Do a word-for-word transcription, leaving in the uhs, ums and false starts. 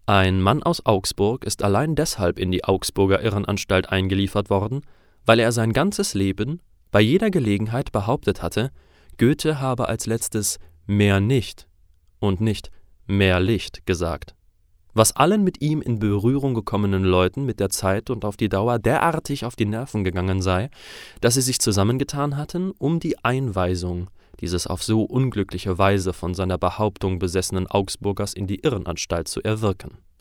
Ein Mann aus Augsburg ist allein deshalb in die Augsburger Irrenanstalt eingeliefert worden, weil er sein ganzes Leben bei jeder Gelegenheit behauptet hatte, Goethe habe als letztes »mehr nicht« und nicht »mehr Licht« gesagt, was allen mit ihm in Berührung gekommenen Leuten mit der Zeit und auf die Dauer derartig auf die Nerven gegangen sei, dass sie sich zusammengetan hatten, um die Einweisung dieses auf so unglückliche Weise von seiner Behauptung besessenen Augsburgers in die Irrenanstalt zu erwirken